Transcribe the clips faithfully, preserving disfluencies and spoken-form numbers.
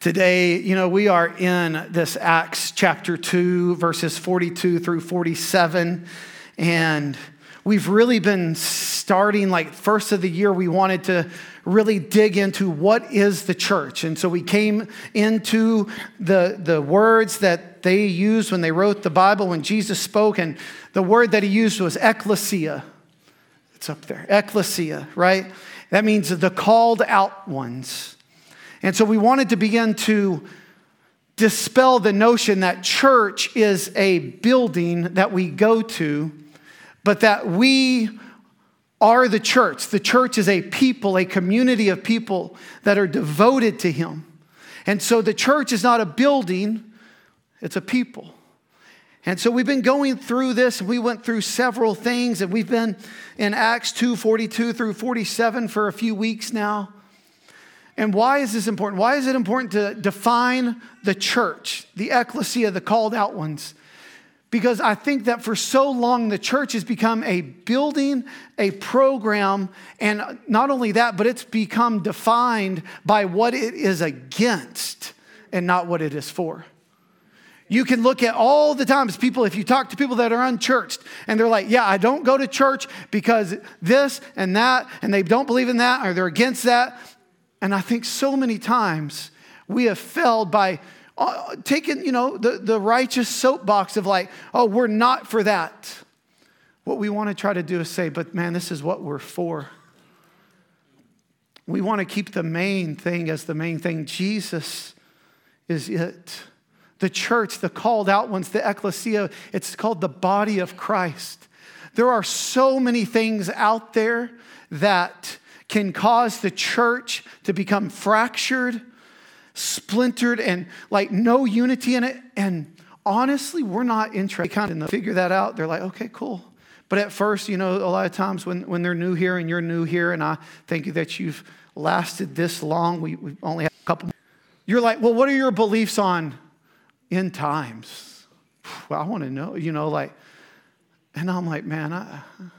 Today, you know, we are in this Acts chapter two, verses forty-two through forty-seven. And we've really been starting, like first of the year, we wanted to really dig into what is the church. And so we came into the, the words that they used when they wrote the Bible, when Jesus spoke. And the word that he used was ecclesia. It's up there, ecclesia, right? That means the called out ones. And so we wanted to begin to dispel the notion that church is a building that we go to, but that we are the church. The church is a people, a community of people that are devoted to him. And so the church is not a building, it's a people. And so we've been going through this. We went through several things, and we've been in Acts two, forty-two through forty-seven for a few weeks now. And why is this important? Why is it important to define the church, the ecclesia, the called out ones? Because I think that for so long, the church has become a building, a program, and not only that, but it's become defined by what it is against and not what it is for. You can look at all the times people, if you talk to people that are unchurched, and they're like, yeah, I don't go to church because this and that, and they don't believe in that, or they're against that. And I think so many times we have failed by uh, taking, you know, the, the righteous soapbox of like, oh, we're not for that. What we want to try to do is say, but man, this is what we're for. We want to keep the main thing as the main thing. Jesus is it. The church, the called out ones, the ecclesia, it's called the body of Christ. There are so many things out there that can cause the church to become fractured, splintered, and like no unity in it. And honestly, we're not interested. They kind of figure that out. They're like, okay, cool. But at first, you know, a lot of times when, when they're new here and you're new here, and I thank you that you've lasted this long. We, we only have a couple. You're like, well, what are your beliefs on end times? Well, I want to know, you know, like, and I'm like, man, I...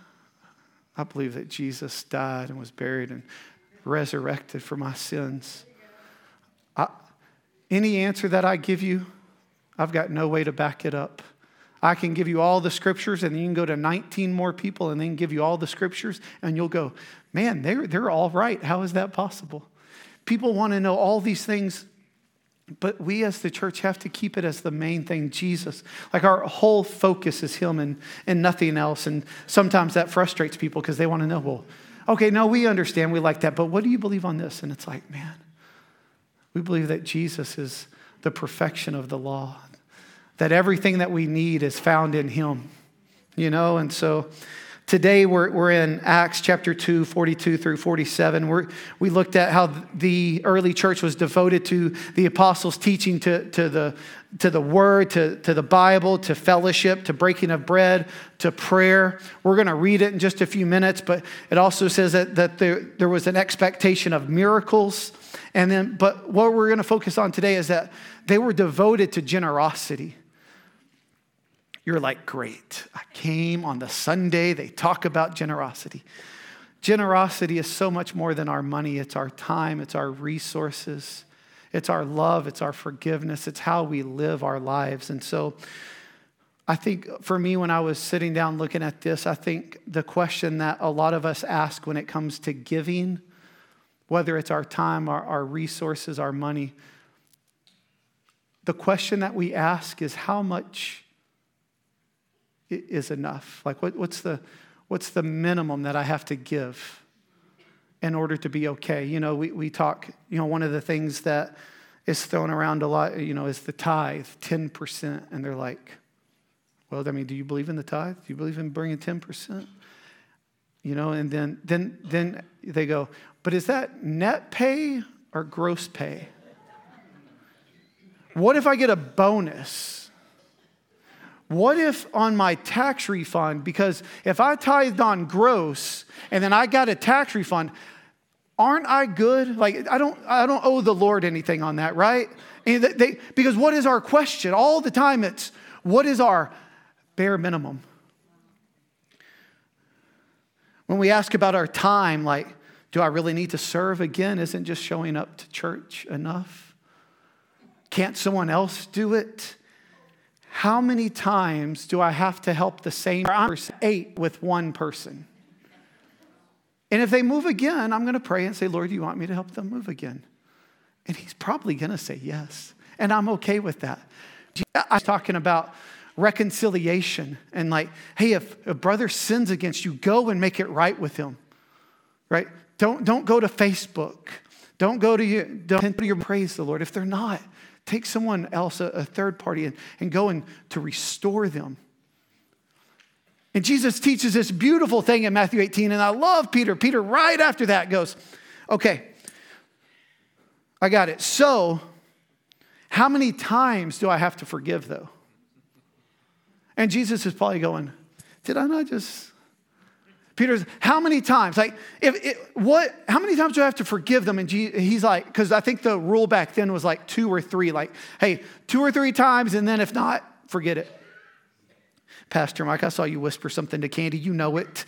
I believe that Jesus died and was buried and resurrected for my sins. I, any answer that I give you, I've got no way to back it up. I can give you all the scriptures, and then you can go to nineteen more people and then give you all the scriptures, and you'll go, man, they're, they're all right. How is that possible? People want to know all these things, but we as the church have to keep it as the main thing, Jesus. Like our whole focus is him and, and nothing else. And sometimes that frustrates people because they want to know, well, okay, no, we understand, we like that, but what do you believe on this? And it's like, man, we believe that Jesus is the perfection of the law, that everything that we need is found in him, you know? And so today we're we're in Acts chapter two, forty-two through forty-seven. We're, we looked at how the early church was devoted to the apostles' teaching, to, to the to the word, to, to the Bible, to fellowship, to breaking of bread, to prayer. We're going to read it in just a few minutes, but it also says that, that there, there was an expectation of miracles. And then, but what we're going to focus on today is that they were devoted to generosity. You're like, great. I came on the Sunday. They talk about generosity. Generosity is so much more than our money. It's our time. It's our resources. It's our love. It's our forgiveness. It's how we live our lives. And so I think for me, when I was sitting down looking at this, I think the question that a lot of us ask when it comes to giving, whether it's our time, our, our resources, our money, the question that we ask is how much is enough? Like what, what's the what's the minimum that I have to give in order to be okay? You know, we, we talk, you know, one of the things that is thrown around a lot, you know, is the tithe, ten percent. And they're like, well, I mean, do you believe in the tithe? Do you believe in bringing ten percent? You know, and then then then they go, but is that net pay or gross pay? What if I get a bonus? What if on my tax refund, because if I tithed on gross and then I got a tax refund, aren't I good? Like I don't, I don't owe the Lord anything on that, right? And they, because what is our question? All the time it's, what is our bare minimum? When we ask about our time, like, do I really need to serve again? Isn't just showing up to church enough? Can't someone else do it? How many times do I have to help the same person eight with one person? And if they move again, I'm going to pray and say, Lord, do you want me to help them move again? And he's probably going to say yes. And I'm okay with that. I was talking about reconciliation and like, hey, if a brother sins against you, go and make it right with him, right? Don't, don't go to Facebook. Don't go to your, don't go to your praise the Lord. If they're not, take someone else, a, a third party, and, and go and to restore them. And Jesus teaches this beautiful thing in Matthew eighteen, and I love Peter. Peter right after that goes, okay, I got it. So, how many times do I have to forgive though? And Jesus is probably going, did I not just... Peter's, how many times? Like, if it, what? How many times do I have to forgive them? And he's like, because I think the rule back then was like two or three. Like, hey, two or three times, and then if not, forget it. Pastor Mike, I saw you whisper something to Candy. You know it.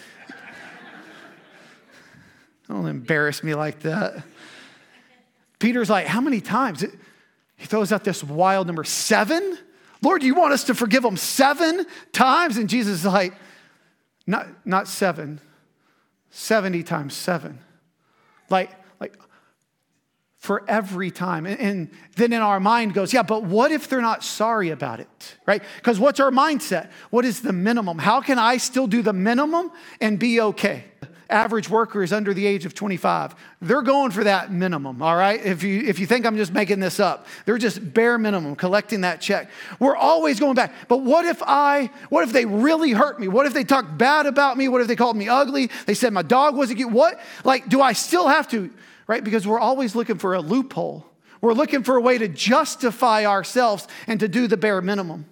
Don't embarrass me like that. Peter's like, how many times? He throws out this wild number, seven? Lord, do you want us to forgive them seven times? And Jesus is like, Not, not seven, seventy times seven. Like, like for every time. And, and then in our mind goes, yeah, but what if they're not sorry about it, right? Because what's our mindset? What is the minimum? How can I still do the minimum and be okay? Average worker is under the age of twenty-five. They're going for that minimum, all right? If you if you think I'm just making this up, they're just bare minimum, collecting that check. We're always going back. But what if I, what if they really hurt me? What if they talked bad about me? What if they called me ugly? They said my dog wasn't cute. What? Like, do I still have to, right? Because we're always looking for a loophole. We're looking for a way to justify ourselves and to do the bare minimum.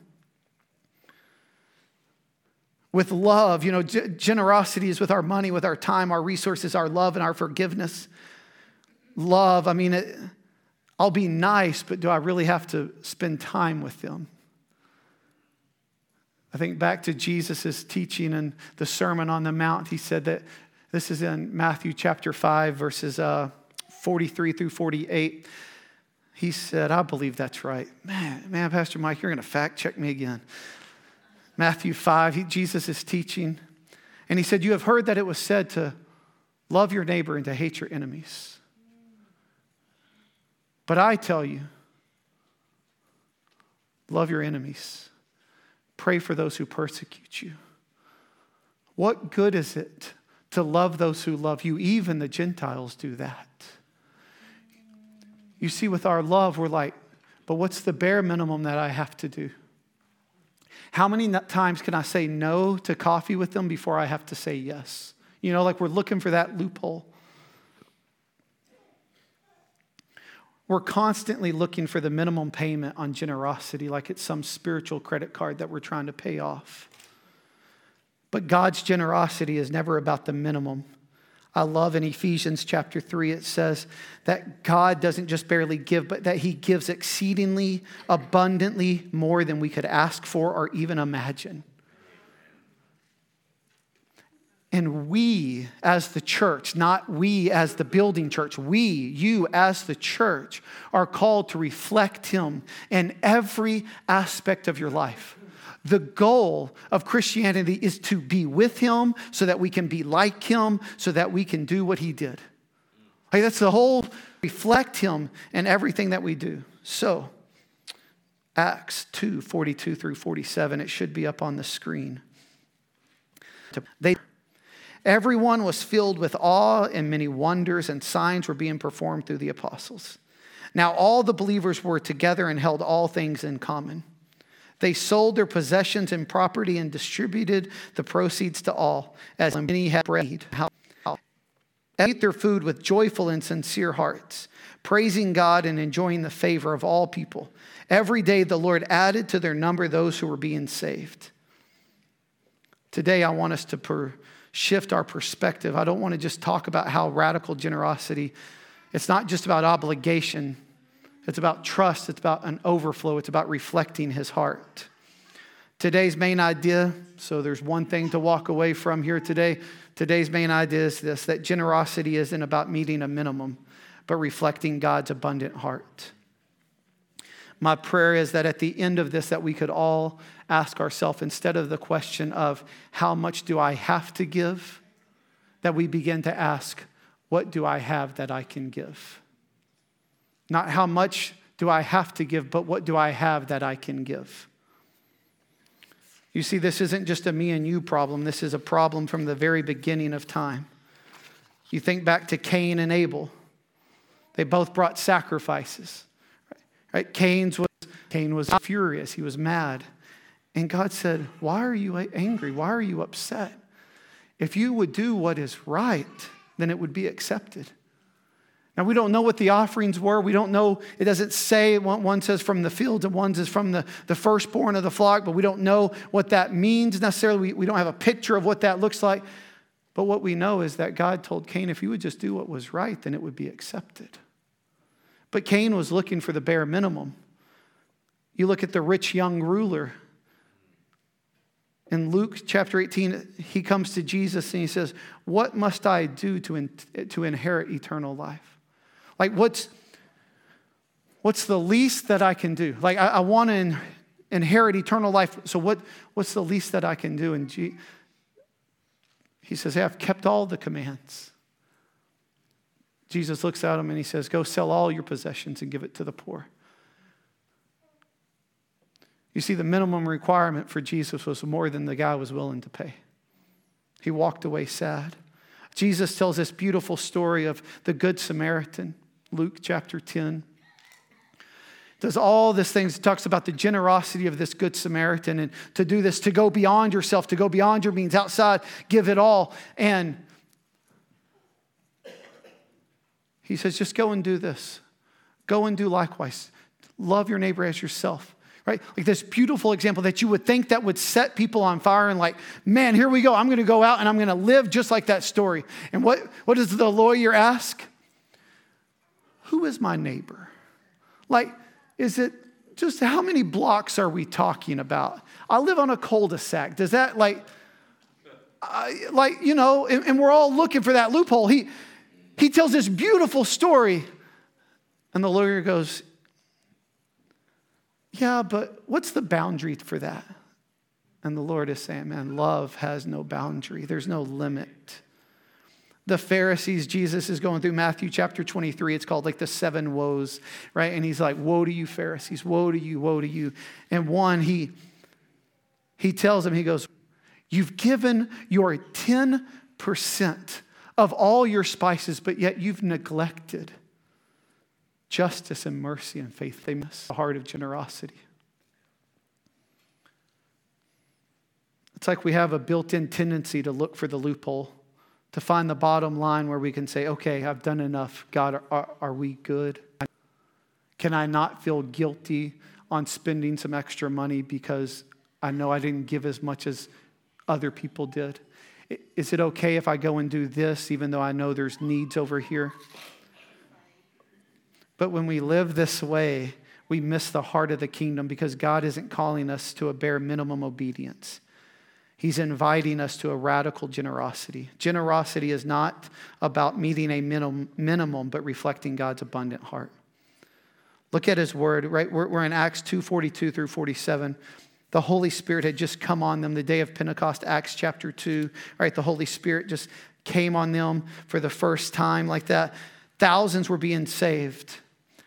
With love, you know, g- generosity is with our money, with our time, our resources, our love, and our forgiveness. Love, I mean, it, I'll be nice, but do I really have to spend time with them? I think back to Jesus' teaching in the Sermon on the Mount. He said that, this is in Matthew chapter five, verses uh, forty-three through forty-eight. He said, I believe that's right. Man, man, Pastor Mike, you're going to fact check me again. Matthew five, he, Jesus is teaching. And he said, you have heard that it was said to love your neighbor and to hate your enemies. But I tell you, love your enemies. Pray for those who persecute you. What good is it to love those who love you? Even the Gentiles do that. You see, with our love, we're like, but what's the bare minimum that I have to do? How many times can I say no to coffee with them before I have to say yes? You know, like we're looking for that loophole. We're constantly looking for the minimum payment on generosity, like it's some spiritual credit card that we're trying to pay off. But God's generosity is never about the minimum. I love in Ephesians chapter three, it says that God doesn't just barely give, but that he gives exceedingly abundantly more than we could ask for or even imagine. And we as the church, not we as the building church, we, you as the church are called to reflect him in every aspect of your life. The goal of Christianity is to be with him so that we can be like him, so that we can do what he did. Like that's the whole, reflect him in everything that we do. So, Acts two, forty-two through forty-seven, it should be up on the screen. They, everyone was filled with awe, and many wonders and signs were being performed through the apostles. Now all the believers were together and held all things in common. They sold their possessions and property and distributed the proceeds to all, as many had bread. They ate their food with joyful and sincere hearts, praising God and enjoying the favor of all people. Every day the Lord added to their number those who were being saved. Today I want us to per- shift our perspective. I don't want to just talk about how radical generosity, it's not just about obligation. It's about trust. It's about an overflow. It's about reflecting his heart. Today's main idea, so there's one thing to walk away from here today. Today's main idea is this, that generosity isn't about meeting a minimum, but reflecting God's abundant heart. My prayer is that at the end of this, that we could all ask ourselves, instead of the question of how much do I have to give, that we begin to ask, what do I have that I can give? Not how much do I have to give, but what do I have that I can give? You see, this isn't just a me and you problem. This is a problem from the very beginning of time. You think back to Cain and Abel. They both brought sacrifices. Right? Cain's was, Cain was furious. He was mad. And God said, why are you angry? Why are you upset? If you would do what is right, then it would be accepted. Now, we don't know what the offerings were. We don't know. It doesn't say. One says from the fields and one says from the, the firstborn of the flock, but we don't know what that means necessarily. We, we don't have a picture of what that looks like. But what we know is that God told Cain, if you would just do what was right, then it would be accepted. But Cain was looking for the bare minimum. You look at the rich young ruler. In Luke chapter eighteen, he comes to Jesus and he says, what must I do to, in, to inherit eternal life? Like, what's, what's the least that I can do? Like, I, I want to in, inherit eternal life. So what, what's the least that I can do? And G, he says, hey, I've kept all the commands. Jesus looks at him and he says, go sell all your possessions and give it to the poor. You see, the minimum requirement for Jesus was more than the guy was willing to pay. He walked away sad. Jesus tells this beautiful story of the Good Samaritan, Luke chapter ten. Does all these things, talks about the generosity of this Good Samaritan, and to do this, to go beyond yourself, to go beyond your means, outside, give it all. And he says, just go and do this. Go and do likewise. Love your neighbor as yourself. Right? Like this beautiful example that you would think that would set people on fire and like, man, here we go. I'm going to go out and I'm going to live just like that story. And what, what does the lawyer ask? Who is my neighbor? Like, is it just how many blocks are we talking about? I live on a cul-de-sac. Does that like, uh, like, you know, and, and we're all looking for that loophole. He, he tells this beautiful story and the lawyer goes, yeah, but what's the boundary for that? And the Lord is saying, man, love has no boundary. There's no limit. The Pharisees, Jesus is going through Matthew chapter twenty-three. It's called like the seven woes, right? And he's like, woe to you, Pharisees. Woe to you, woe to you. And one, he, he tells them, he goes, you've given your ten percent of all your spices, but yet you've neglected justice and mercy and faithfulness, the heart of generosity. It's like we have a built-in tendency to look for the loophole, to find the bottom line where we can say, okay, I've done enough. God, are, are we good? Can I not feel guilty on spending some extra money because I know I didn't give as much as other people did? Is it okay if I go and do this even though I know there's needs over here? But when we live this way, we miss the heart of the kingdom because God isn't calling us to a bare minimum obedience. He's inviting us to a radical generosity. Generosity is not about meeting a minimum, minimum but reflecting God's abundant heart. Look at his word, right? We're, we're in Acts two forty-two through forty-seven. The Holy Spirit had just come on them the day of Pentecost, Acts chapter two. Right? The Holy Spirit just came on them for the first time like that. Thousands were being saved.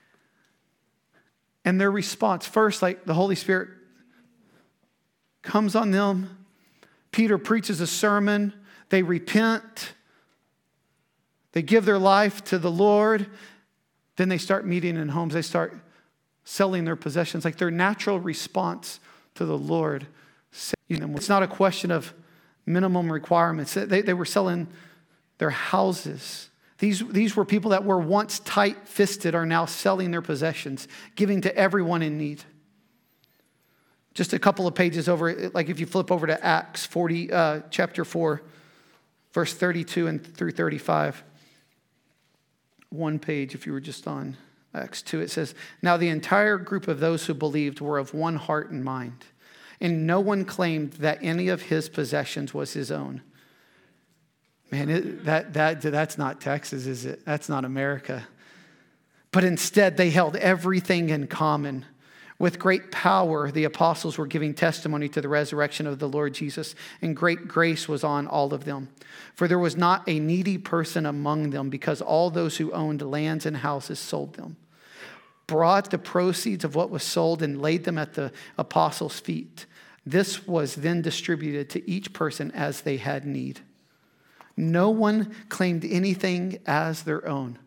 And their response, first, like the Holy Spirit comes on them. Peter preaches a sermon. They repent. They give their life to the Lord. Then they start meeting in homes. They start selling their possessions. Like their natural response to the Lord. It's not a question of minimum requirements. They, they were selling their houses. These, these were people that were once tight-fisted are now selling their possessions, giving to everyone in need. Just a couple of pages over, like if you flip over to Acts forty, uh, chapter four, verse thirty-two and through thirty-five. One page, if you were just on Acts two, it says, now the entire group of those who believed were of one heart and mind, and no one claimed that any of his possessions was his own. Man, it, that, that, that's not Texas, is it? That's not America. But instead, they held everything in common. With great power, the apostles were giving testimony to the resurrection of the Lord Jesus, and great grace was on all of them. For there was not a needy person among them, because all those who owned lands and houses sold them, brought the proceeds of what was sold, and laid them at the apostles' feet. This was then distributed to each person as they had need. No one claimed anything as their own.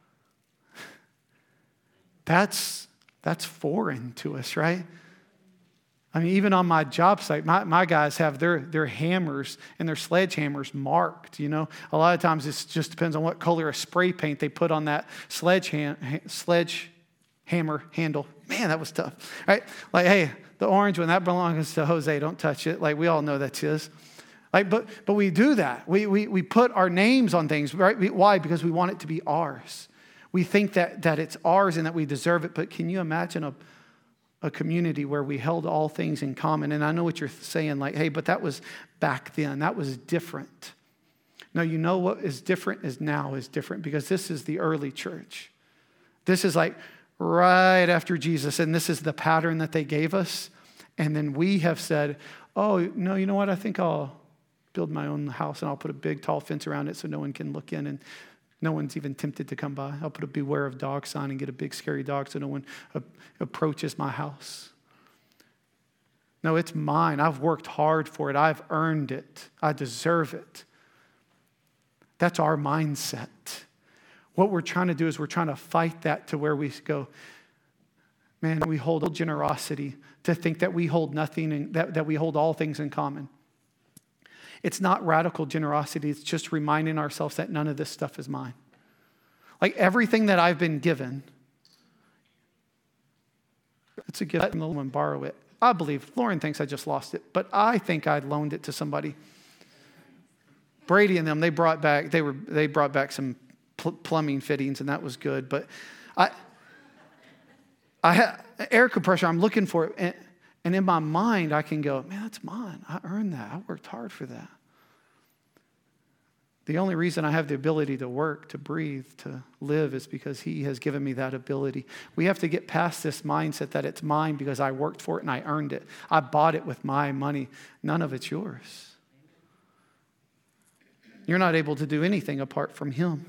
That's That's foreign to us, right? I mean, even on my job site, my, my guys have their, their hammers and their sledgehammers marked, you know. A lot of times it just depends on what color of spray paint they put on that sledge, hand, sledge hammer handle. Man, that was tough, right? Like, hey, the orange one, that belongs to Jose. Don't touch it. Like, we all know that's his. Like, but but we do that. We, we, we put our names on things, right? Why? Because we want it to be ours. We think that, that it's ours and that we deserve it, but can you imagine a, a community where we held all things in common? And I know what you're saying, like, hey, but that was back then. That was different. No, you know what is different is now is different, because this is the early church. This is like right after Jesus, and this is the pattern that they gave us. And then we have said, oh, no, you know what? I think I'll build my own house, and I'll put a big, tall fence around it so no one can look in, and no one's even tempted to come by. I'll put a beware of dog sign and get a big scary dog so no one a- approaches my house. No, it's mine. I've worked hard for it. I've earned it. I deserve it. That's our mindset. What we're trying to do is we're trying to fight that to where we go, man, we hold generosity to think that we hold nothing and that, that we hold all things in common. It's not radical generosity. It's just reminding ourselves that none of this stuff is mine. Like everything that I've been given, it's a gift from the Lord and borrow it. I believe Lauren thinks I just lost it, but I think I loaned it to somebody. Brady and them, they brought back they were they brought back some pl- plumbing fittings, and that was good. But I, I had air compressor. I'm looking for it. And, And in my mind, I can go, man, that's mine. I earned that. I worked hard for that. The only reason I have the ability to work, to breathe, to live is because he has given me that ability. We have to get past this mindset that it's mine because I worked for it and I earned it. I bought it with my money. None of it's yours. You're not able to do anything apart from him.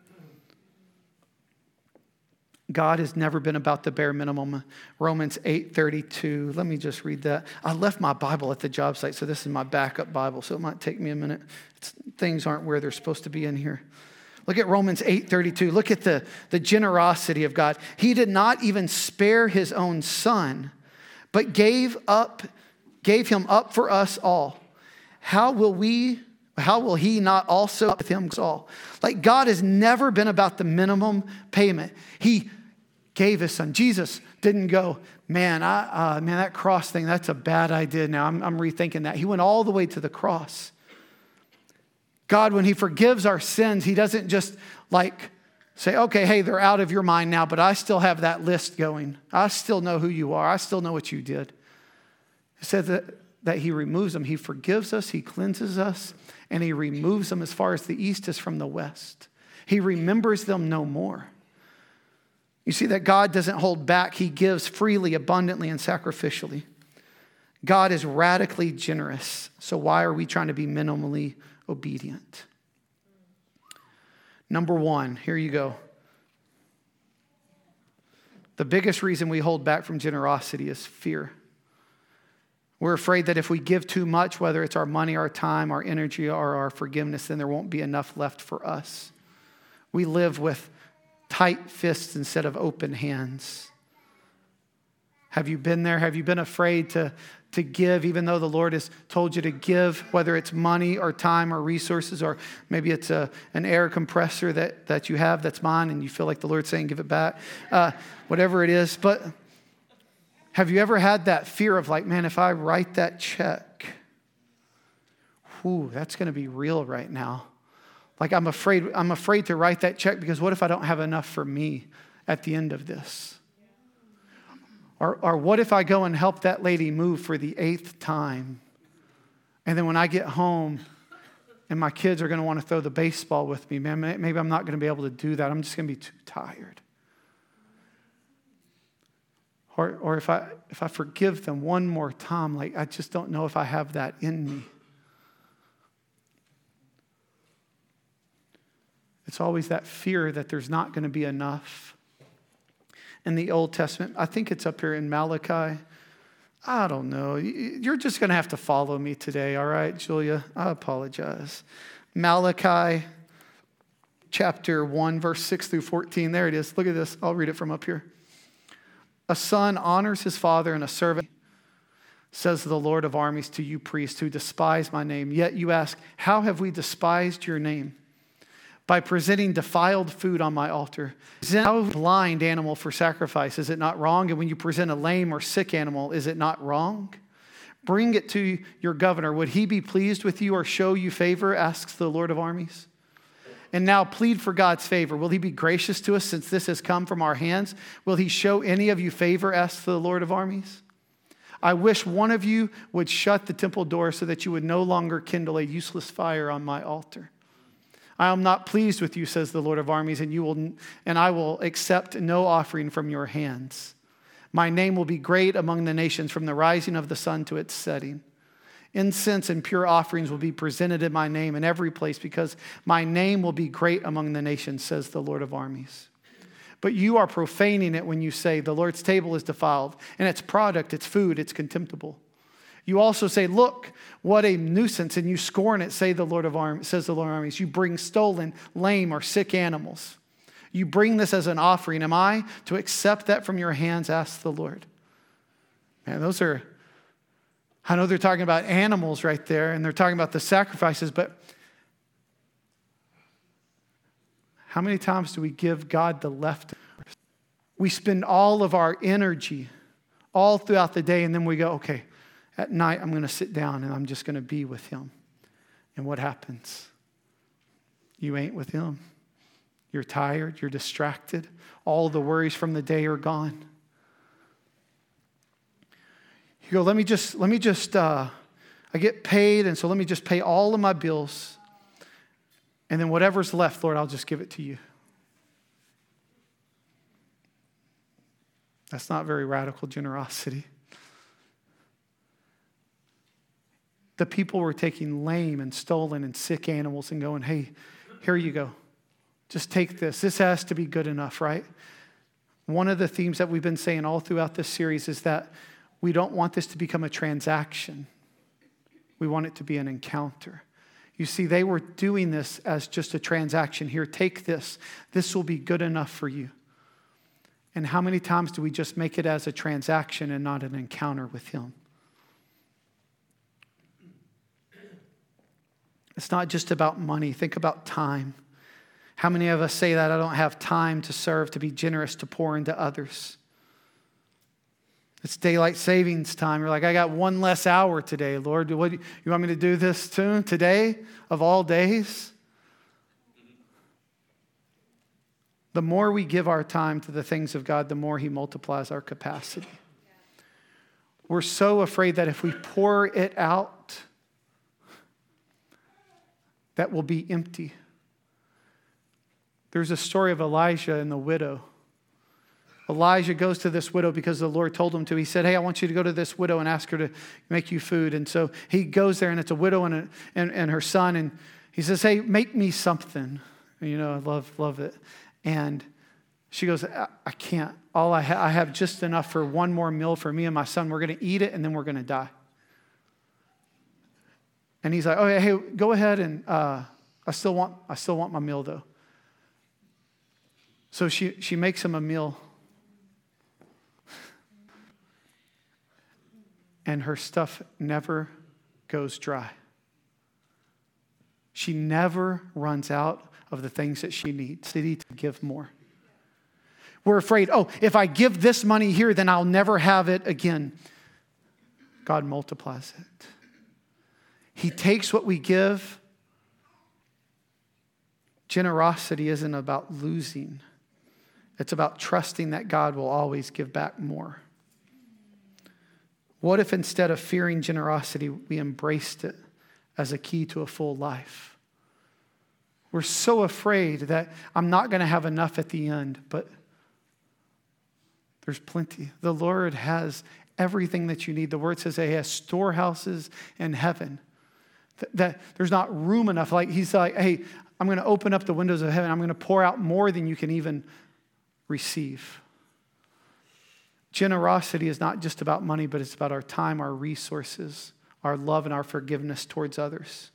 God has never been about the bare minimum. Romans eight thirty-two. Let me just read that. I left my Bible at the job site, so this is my backup Bible, so it might take me a minute. It's, things aren't where they're supposed to be in here. Look at Romans eight thirty-two. Look at the, the generosity of God. He did not even spare his own son, but gave up, gave him up for us all. How will we How will he not also with him all? Like, God has never been about the minimum payment. He gave his son. Jesus didn't go, man, I, uh, man, that cross thing, that's a bad idea now. I'm, I'm rethinking that. He went all the way to the cross. God, when he forgives our sins, he doesn't just like say, okay, hey, they're out of your mind now, but I still have that list going. I still know who you are. I still know what you did. It says that, that he removes them. He forgives us. He cleanses us. And he removes them as far as the east is from the west. He remembers them no more. You see that God doesn't hold back. He gives freely, abundantly, and sacrificially. God is radically generous. So why are we trying to be minimally obedient? Number one, here you go. The biggest reason we hold back from generosity is fear. We're afraid that if we give too much, whether it's our money, our time, our energy, or our forgiveness, then there won't be enough left for us. We live with tight fists instead of open hands. Have you been there? Have you been afraid to, to give, even though the Lord has told you to give, whether it's money or time or resources, or maybe it's a, an air compressor that, that you have that's mine and you feel like the Lord's saying, give it back, uh, whatever it is. But have you ever had that fear of like, man, if I write that check, whew, that's going to be real right now. Like I'm afraid, I'm afraid to write that check because what if I don't have enough for me at the end of this? Or, or what if I go and help that lady move for the eighth time? And then when I get home and my kids are going to want to throw the baseball with me, man, maybe I'm not going to be able to do that. I'm just going to be too tired. Or, or if I if I forgive them one more time, like I just don't know if I have that in me. It's always that fear that there's not going to be enough. In the Old Testament, I think it's up here in Malachi. I don't know. You're just going to have to follow me today, all right, Julia? I apologize. Malachi chapter one, verse six through fourteen. There it is. Look at this. I'll read it from up here. A son honors his father, and a servant, says the Lord of armies to you priests who despise my name. Yet you ask, how have we despised your name? By presenting defiled food on my altar. Present a blind animal for sacrifice. Is it not wrong? And when you present a lame or sick animal, is it not wrong? Bring it to your governor. Would he be pleased with you or show you favor? Asks the Lord of armies. And now plead for God's favor. Will he be gracious to us since this has come from our hands? Will he show any of you favor? Asks the Lord of armies. I wish one of you would shut the temple door so that you would no longer kindle a useless fire on my altar. I am not pleased with you, says the Lord of armies, and you will, and I will accept no offering from your hands. My name will be great among the nations from the rising of the sun to its setting. Incense and pure offerings will be presented in my name in every place because my name will be great among the nations, says the Lord of armies. But you are profaning it when you say the Lord's table is defiled and its product, its food, it's contemptible. You also say, look, what a nuisance, and you scorn it, say the Lord of armies, says the Lord of armies. You bring stolen, lame, or sick animals. You bring this as an offering. Am I to accept that from your hands, asks the Lord. Man, those are, I know they're talking about animals right there, and they're talking about the sacrifices, but how many times do we give God the leftovers? We spend all of our energy all throughout the day, and then we go, okay, at night, I'm going to sit down and I'm just going to be with him. And what happens? You ain't with him. You're tired. You're distracted. All the worries from the day are gone. You go, let me just, let me just, uh, I get paid, and so let me just pay all of my bills. And then whatever's left, Lord, I'll just give it to you. That's not very radical generosity. The people were taking lame and stolen and sick animals and going, hey, here you go. Just take this. This has to be good enough, right? One of the themes that we've been saying all throughout this series is that we don't want this to become a transaction. We want it to be an encounter. You see, they were doing this as just a transaction. Here, take this. This will be good enough for you. And how many times do we just make it as a transaction and not an encounter with him? It's not just about money. Think about time. How many of us say that I don't have time to serve, to be generous, to pour into others? It's daylight savings time. You're like, I got one less hour today, Lord. What, you want me to do this too today of all days? The more we give our time to the things of God, the more he multiplies our capacity. We're so afraid that if we pour it out, that will be empty. There's a story of Elijah and the widow. Elijah goes to this widow because the Lord told him to. He said, hey, I want you to go to this widow and ask her to make you food. And so he goes there, and it's a widow and, a, and, and her son. And he says, hey, make me something. And, you know, I love, love it. And she goes, I, I can't. All I, ha- I have just enough for one more meal for me and my son. We're going to eat it, and then we're going to die. And he's like, oh, hey, go ahead, and uh, I still want I still want my meal, though. So she, she makes him a meal. And her stuff never goes dry. She never runs out of the things that she needs to give more. We're afraid, oh, if I give this money here, then I'll never have it again. God multiplies it. He takes what we give. Generosity isn't about losing. It's about trusting that God will always give back more. What if instead of fearing generosity, we embraced it as a key to a full life? We're so afraid that I'm not going to have enough at the end, but There's plenty. The Lord has everything that you need. The word says that he has storehouses in heaven. That, that there's not room enough. Like he's like, hey, I'm going to open up the windows of heaven. I'm going to pour out more than you can even receive. Generosity is not just about money, but it's about our time, our resources, our love, and our forgiveness towards others.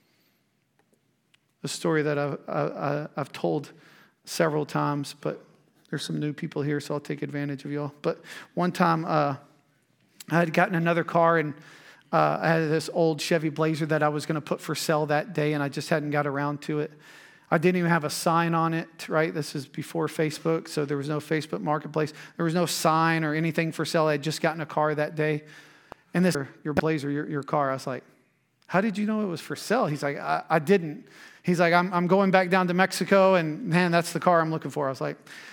A story that I've, I, I've told several times, but there's some new people here, so I'll take advantage of y'all. But one time uh, I had gotten another car, and uh, I had this old Chevy Blazer that I was going to put for sale that day, and I just hadn't got around to it. I didn't even have a sign on it, right? This is before Facebook, so there was no Facebook Marketplace. There was no sign or anything for sale. I had just gotten a car that day. And this, your Blazer, your, your car. I was like, how did you know it was for sale? He's like, I, I didn't. He's like, I'm, I'm going back down to Mexico, and man, that's the car I'm looking for. I was like,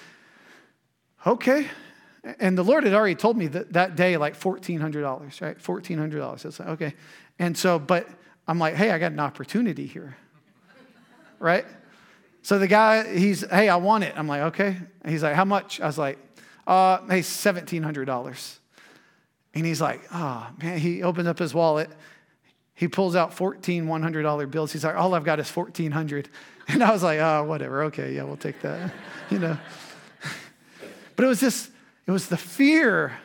okay. And the Lord had already told me that that day, like fourteen hundred dollars, right? fourteen hundred dollars. I was like, okay. And so, but I'm like, hey, I got an opportunity here, right? So the guy, he's, hey, I want it. I'm like, okay. And he's like, how much? I was like, uh, hey, seventeen hundred dollars. And he's like, oh, man. He opens up his wallet. He pulls out fourteen one hundred dollar bills. He's like, all I've got is fourteen hundred. And I was like, oh, whatever. Okay, yeah, we'll take that, you know. But it was this, it was the fear.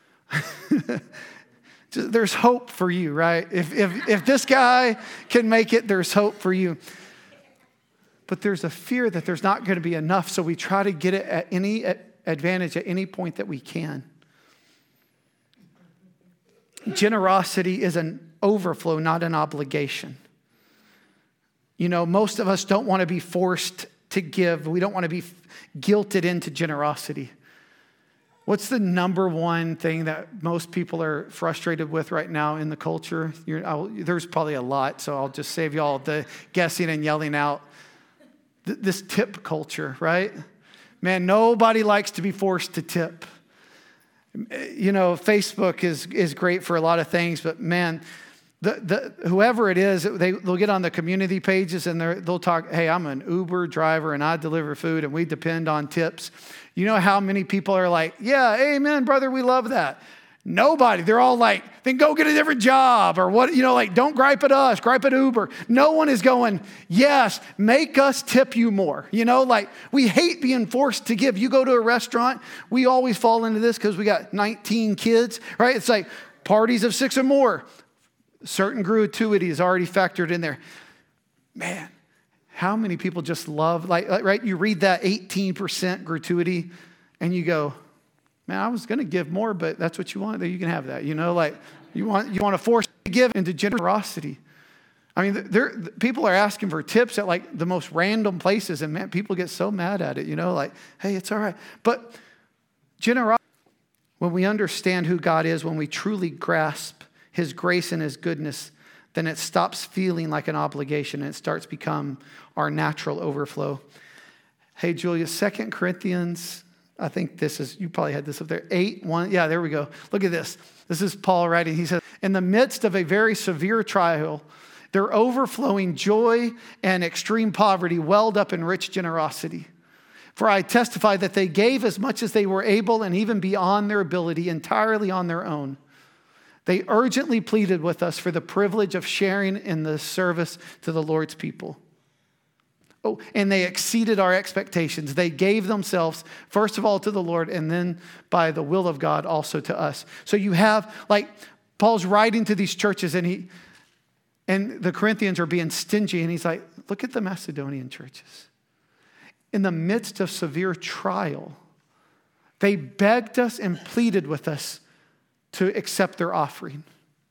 There's hope for you, right? If, if, if this guy can make it, there's hope for you. But there's a fear that there's not going to be enough, so we try to get it at any advantage at any point that we can. Generosity is an overflow, not an obligation. You know, most of us don't want to be forced to give. We don't want to be guilted into generosity. What's the number one thing that most people are frustrated with right now in the culture? You're, I'll, there's probably a lot, so I'll just save y'all the guessing and yelling out. Th- this tip culture, right? Man, nobody likes to be forced to tip. You know, Facebook is is great for a lot of things, but man, the the whoever it is, they they'll get on the community pages and they they'll talk. Hey, I'm an Uber driver and I deliver food and we depend on tips. You know how many people are like, yeah, amen, brother, we love that. Nobody. They're all like, then go get a different job or what, you know, like don't gripe at us, gripe at Uber. No one is going, yes, make us tip you more. You know, like we hate being forced to give. You go to a restaurant, we always fall into this because we got nineteen kids, right? It's like parties of six or more. Certain gratuity is already factored in there. Man, how many people just love, like, right? You read that eighteen percent gratuity and you go, man, I was going to give more, but that's what you want. You can have that. You know, like you want you want to force to give into generosity. I mean, there people are asking for tips at like the most random places, and man, people get so mad at it. You know, like, hey, it's all right. But generosity, when we understand who God is, when we truly grasp His grace and His goodness, then it stops feeling like an obligation and it starts to become our natural overflow. Hey, Julia, Second Corinthians. I think this is, you probably had this up there, eight, one. Yeah, there we go. Look at this. This is Paul writing. He says, in the midst of a very severe trial, their overflowing joy and extreme poverty welled up in rich generosity. For I testify that they gave as much as they were able and even beyond their ability, entirely on their own. They urgently pleaded with us for the privilege of sharing in the service to the Lord's people. Oh, and they exceeded our expectations. They gave themselves, first of all, to the Lord, and then by the will of God also to us. So you have, like, Paul's writing to these churches, and he, and the Corinthians are being stingy, and he's like, look at the Macedonian churches. In the midst of severe trial, they begged us and pleaded with us to accept their offering.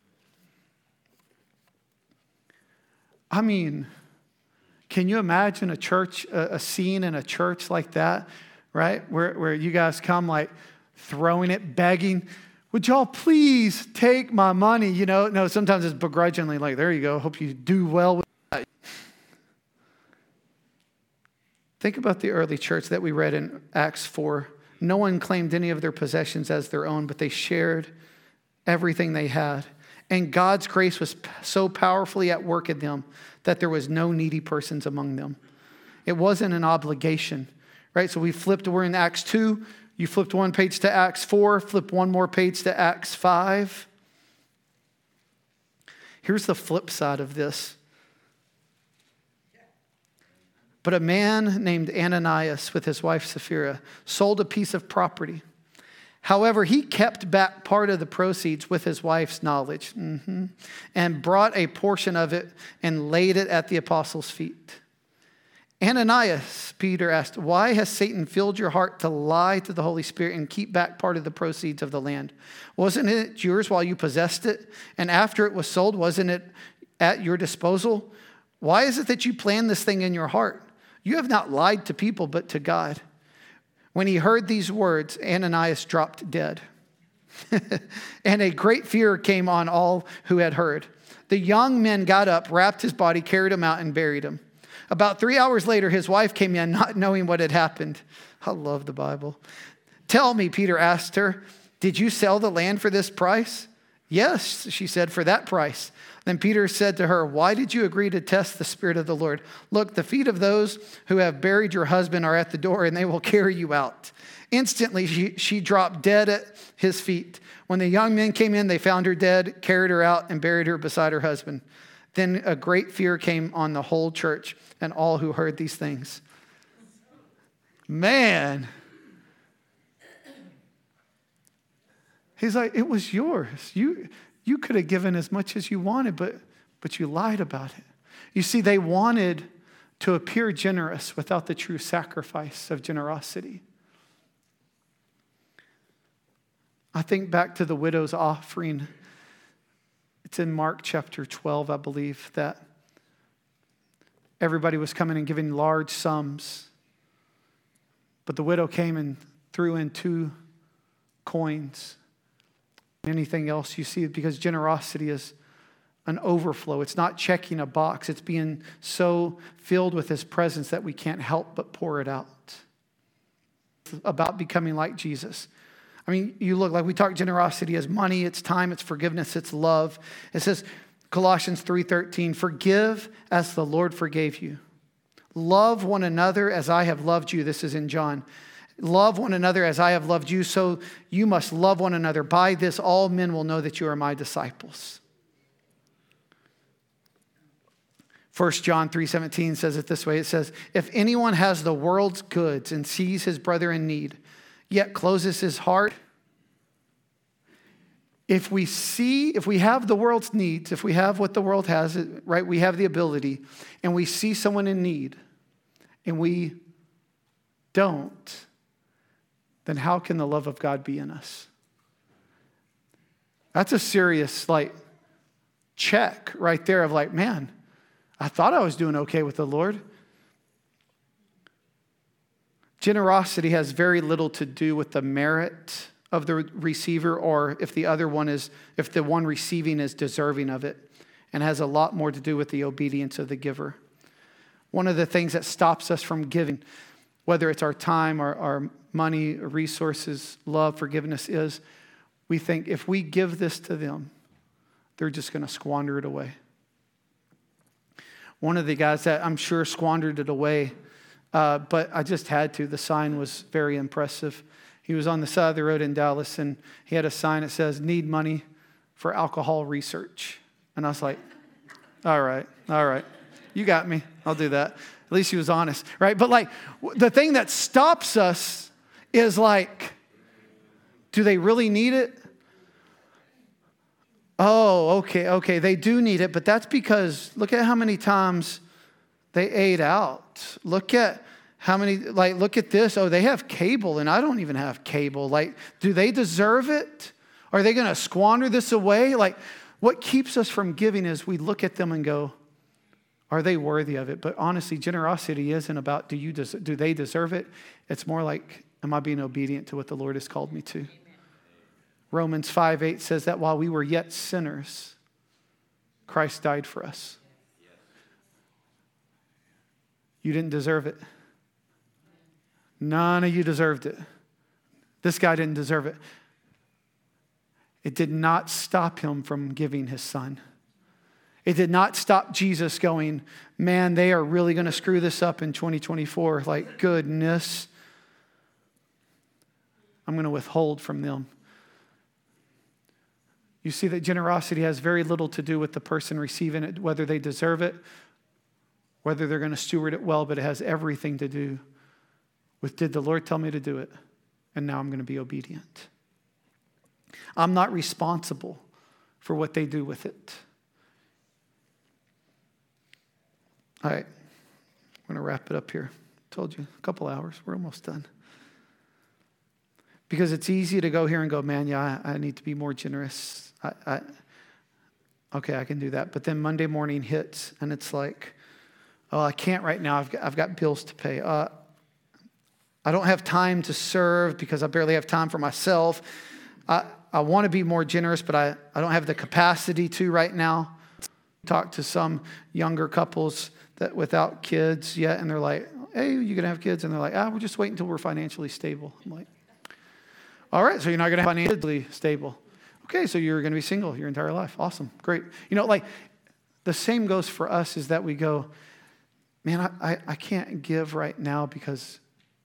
I mean, can you imagine a church, a, a scene in a church like that, right? Where, where you guys come like throwing it, begging, would y'all please take my money? You know, no, sometimes it's begrudgingly like, there you go. Hope you do well with that. Think about the early church that we read in Acts four. No one claimed any of their possessions as their own, but they shared everything they had. And God's grace was so powerfully at work in them that there was no needy persons among them. It wasn't an obligation, right? So we flipped, we're in Acts two. You flipped one page to Acts four, flip one more page to Acts five. Here's the flip side of this. But a man named Ananias with his wife Sapphira sold a piece of property. However, he kept back part of the proceeds with his wife's knowledge mm-hmm, and brought a portion of it and laid it at the apostles' feet. Ananias, Peter asked, why has Satan filled your heart to lie to the Holy Spirit and keep back part of the proceeds of the land? Wasn't it yours while you possessed it? And after it was sold, wasn't it at your disposal? Why is it that you planned this thing in your heart? You have not lied to people, but to God. When he heard these words, Ananias dropped dead. And a great fear came on all who had heard. The young men got up, wrapped his body, carried him out, and buried him. About three hours later, his wife came in, not knowing what had happened. I love the Bible. Tell me, Peter asked her, did you sell the land for this price? Yes, she said, for that price. Then Peter said to her, why did you agree to test the Spirit of the Lord? Look, the feet of those who have buried your husband are at the door, and they will carry you out. Instantly, she, she dropped dead at his feet. When the young men came in, they found her dead, carried her out, and buried her beside her husband. Then a great fear came on the whole church and all who heard these things. Man. He's like, it was yours. You, you could have given as much as you wanted, but, but you lied about it. You see, they wanted to appear generous without the true sacrifice of generosity. I think back to the widow's offering. It's in Mark chapter twelve, I believe, that everybody was coming and giving large sums. But the widow came and threw in two coins. Anything else you see, because generosity is an overflow. It's not checking a box. It's being so filled with his presence that we can't help but pour it out. It's about becoming like Jesus. I mean, you look, like we talk generosity as money, it's time, it's forgiveness, it's love. It says, Colossians three thirteen, forgive as the Lord forgave you. Love one another as I have loved you. This is in John. Love one another as I have loved you, so you must love one another. By this, all men will know that you are my disciples. First John three seventeen says it this way. It says, if anyone has the world's goods and sees his brother in need, yet closes his heart. If we see, if we have the world's needs, if we have what the world has, right, we have the ability, and we see someone in need, and we don't, then how can the love of God be in us? That's a serious, like, check right there of like, man, I thought I was doing okay with the Lord. Generosity has very little to do with the merit of the receiver, or if the other one is, if the one receiving is deserving of it, and has a lot more to do with the obedience of the giver. One of the things that stops us from giving, whether it's our time, our, our money, resources, love, forgiveness, is we think if we give this to them, they're just going to squander it away. One of the guys that I'm sure squandered it away, uh, but I just had to. The sign was very impressive. He was on the side of the road in Dallas, and he had a sign that says, need money for alcohol research. And I was like, all right, all right. You got me. I'll do that. At least he was honest, right? But like, the thing that stops us is like, do they really need it? Oh, okay, okay. They do need it, but that's because look at how many times they ate out. Look at how many, like, look at this. Oh, they have cable and I don't even have cable. Like, do they deserve it? Are they going to squander this away? Like, what keeps us from giving is we look at them and go, are they worthy of it? But honestly, generosity isn't about do you des- do they deserve it? It's more like, am I being obedient to what the Lord has called me to? Amen. Romans five eight says that while we were yet sinners, Christ died for us. You didn't deserve it. None of you deserved it. This guy didn't deserve it. It did not stop him from giving his son. It did not stop Jesus going, man, they are really going to screw this up in twenty twenty-four. Like, goodness. I'm going to withhold from them. You see that generosity has very little to do with the person receiving it, whether they deserve it, whether they're going to steward it well, but it has everything to do with, did the Lord tell me to do it? And now I'm going to be obedient. I'm not responsible for what they do with it. All right, I'm going to wrap it up here. Told you, a couple hours. We're almost done. Because it's easy to go here and go, man, yeah, I, I need to be more generous. I, I, okay, I can do that. But then Monday morning hits, and it's like, oh, I can't right now. I've got, I've got bills to pay. Uh, I don't have time to serve because I barely have time for myself. I, I want to be more generous, but I, I don't have the capacity to right now. Talk to some younger couples that without kids yet, and they're like, hey, you going to have kids? And they're like, ah, we'll just wait until we're financially stable. I'm like, all right, so you're not going to have financially stable. Okay, so you're going to be single your entire life. Awesome, great. You know, like the same goes for us is that we go, man, I, I, I can't give right now because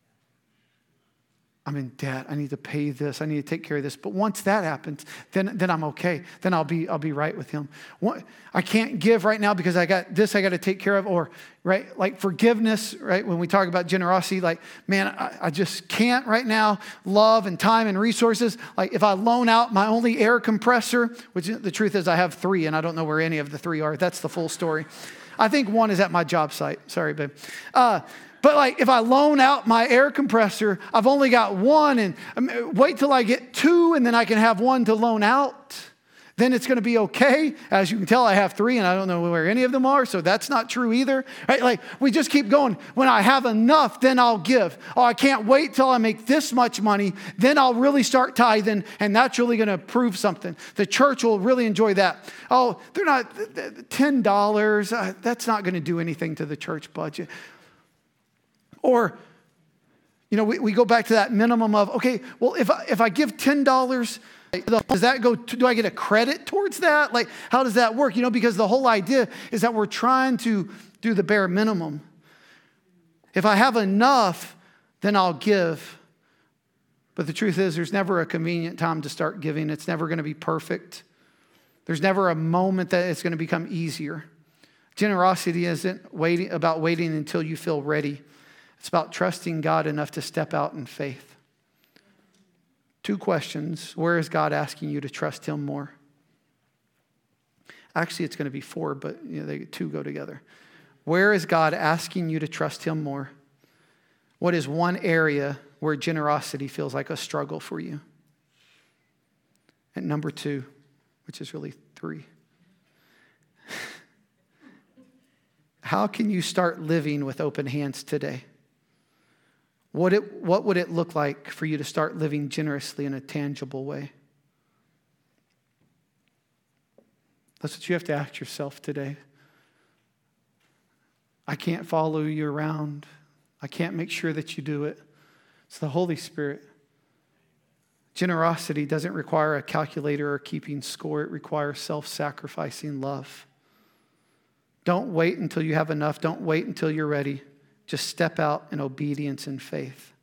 I'm in debt. I need to pay this. I need to take care of this. But once that happens, then, then I'm okay. Then I'll be I'll be right with him. What, I can't give right now because I got this I got to take care of. Or, right, like forgiveness, right? When we talk about generosity, like, man, I, I just can't right now. Love and time and resources. Like if I loan out my only air compressor, which the truth is I have three and I don't know where any of the three are. That's the full story. I think one is at my job site. Sorry, babe. Uh, But like if I loan out my air compressor, I've only got one and um, wait till I get two and then I can have one to loan out. Then it's going to be okay. As you can tell, I have three and I don't know where any of them are. So that's not true either. Right? Like we just keep going. When I have enough, then I'll give. Oh, I can't wait till I make this much money. Then I'll really start tithing and that's really going to prove something. The church will really enjoy that. Oh, they're not ten dollars. Uh, that's not going to do anything to the church budget. Or, you know, we, we go back to that minimum of, okay, well, if I, if I give ten dollars, does that go, to, do I get a credit towards that? Like, how does that work? You know, because the whole idea is that we're trying to do the bare minimum. If I have enough, then I'll give. But the truth is there's never a convenient time to start giving. It's never going to be perfect. There's never a moment that it's going to become easier. Generosity isn't waiting about waiting until you feel ready. It's about trusting God enough to step out in faith. Two questions. Where is God asking you to trust him more? Actually, it's going to be four, but you know, they two go together. Where is God asking you to trust him more? What is one area where generosity feels like a struggle for you? And number two, which is really three. How can you start living with open hands today? What, it, what would it look like for you to start living generously in a tangible way? That's what you have to ask yourself today. I can't follow you around. I can't make sure that you do it. It's the Holy Spirit. Generosity doesn't require a calculator or keeping score. It requires self-sacrificing love. Don't wait until you have enough. Don't wait until you're ready. Just step out in obedience and faith.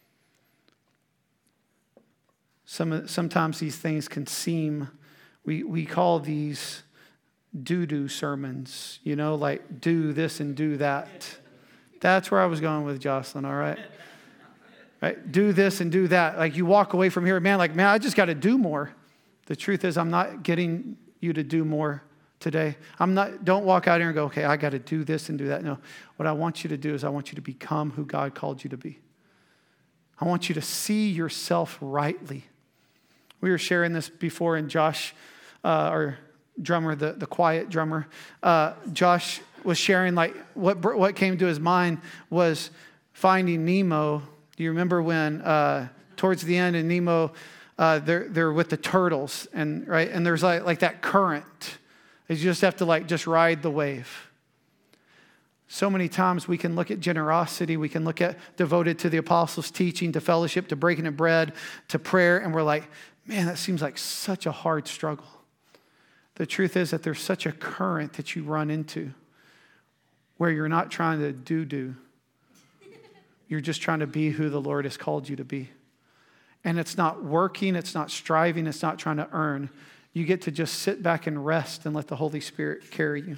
Some, sometimes these things can seem, we, we call these do-do sermons, you know, like do this and do that. That's where I was going with Jocelyn, all right? Right? Do this and do that. Like you walk away from here, man, like, man, I just got to do more. The truth is I'm not getting you to do more today. I'm not, don't walk out here and go, okay, I got to do this and do that. No, what I want you to do is I want you to become who God called you to be. I want you to see yourself rightly. We were sharing this before and Josh, uh, our drummer, the, the quiet drummer, uh, Josh was sharing like what, what came to his mind was Finding Nemo. Do you remember when uh, towards the end in Nemo, uh, they're, they're with the turtles and right, and there's like, like that current. You just have to like just ride the wave. So many times we can look at generosity, we can look at devoted to the apostles' teaching, to fellowship, to breaking of bread, to prayer, and we're like, man, that seems like such a hard struggle. The truth is that there's such a current that you run into where you're not trying to do-do. You're just trying to be who the Lord has called you to be. And it's not working, it's not striving, it's not trying to earn. You get to just sit back and rest and let the Holy Spirit carry you.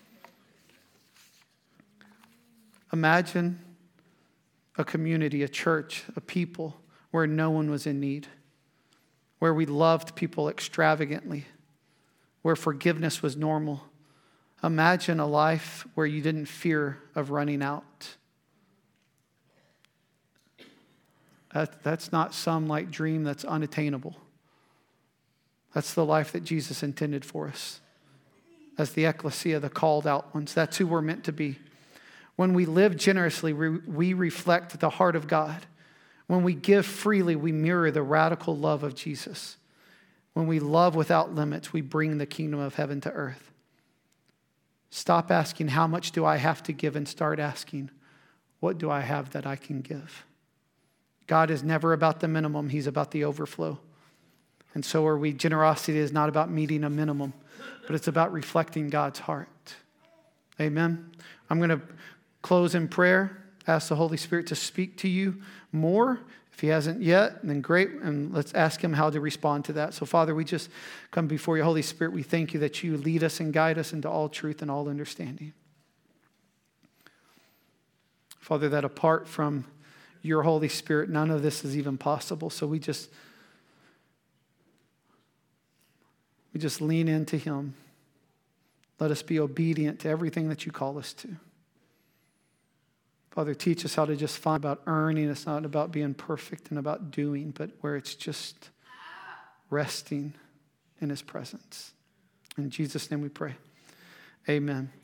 Imagine a community, a church, a people where no one was in need, where we loved people extravagantly, where forgiveness was normal. Imagine a life where you didn't fear of running out. That, that's not some like dream that's unattainable. That's the life that Jesus intended for us. As the ecclesia, the called out ones. That's who we're meant to be. When we live generously, we, we reflect the heart of God. When we give freely, we mirror the radical love of Jesus. When we love without limits, we bring the kingdom of heaven to earth. Stop asking, how much do I have to give? And start asking, what do I have that I can give? God is never about the minimum. He's about the overflow. And so are we. Generosity is not about meeting a minimum, but it's about reflecting God's heart. Amen. I'm going to close in prayer. Ask the Holy Spirit to speak to you more. If he hasn't yet, then great. And let's ask him how to respond to that. So Father, we just come before you. Holy Spirit, we thank you that you lead us and guide us into all truth and all understanding. Father, that apart from your Holy Spirit, none of this is even possible. So we just, we just lean into him. Let us be obedient to everything that you call us to. Father, teach us how to just find about earning. It's not about being perfect and about doing, but where it's just resting in his presence. In Jesus' name we pray. Amen.